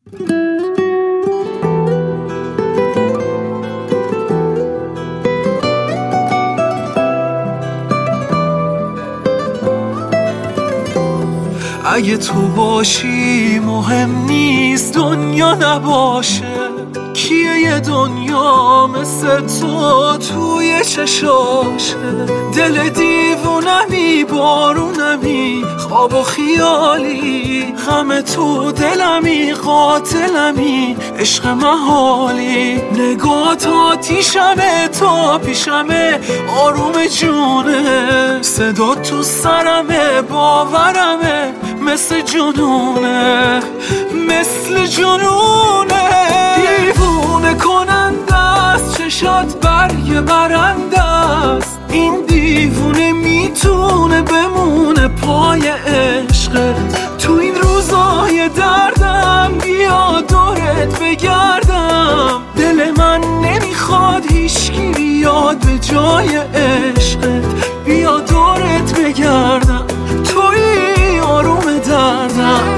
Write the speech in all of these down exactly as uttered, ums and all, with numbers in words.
اگه تو باشی مهم نیست دنیا نباشه، کیه یه دنیا مثل تو توی چشاشه؟ دل دیوونمی بارونمی خواب و خیالی، غم تو دلمی قاتلمی عشق محالی، نگات آتیشمه تا پیشمه آروم جونه، صدا تو سرمه باورمه مثل جنونه مثل جنونه، دیوونه کننده است چشات برگ برنده است، این دیوونه میتونه بمونه پای عشقت، تو این روزای دردم بیا دورت بگردم، دل من نمیخواد هیچکی بیاد به جای عشقت، بیا دورت بگردم توی آروم دردم.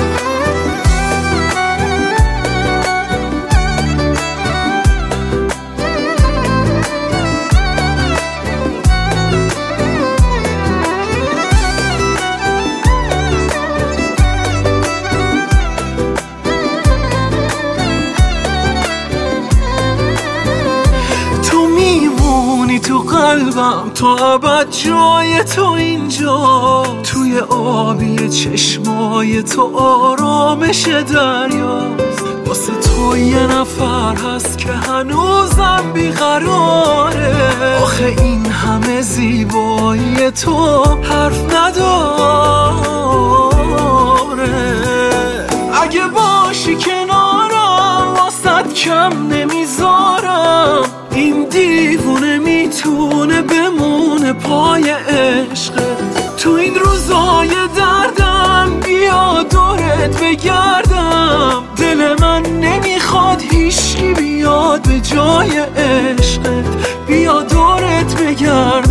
تو قلبم تا ابد جای تو اینجا، توی آبی چشمای تو آرامش دریاست، واسه تو یه نفر هست که هنوزم بیقراره، آخه این همه زیبایی تو حرف نداره، اگه باشی کنارم واسه کم نمیذارم، این دیوونه میتونه بمونه پای عشقت، تو این روزای دردم بیا دورت بگردم، دل من نمیخواد هیچکی بیاد به جای عشقت، بیا دورت بگردم.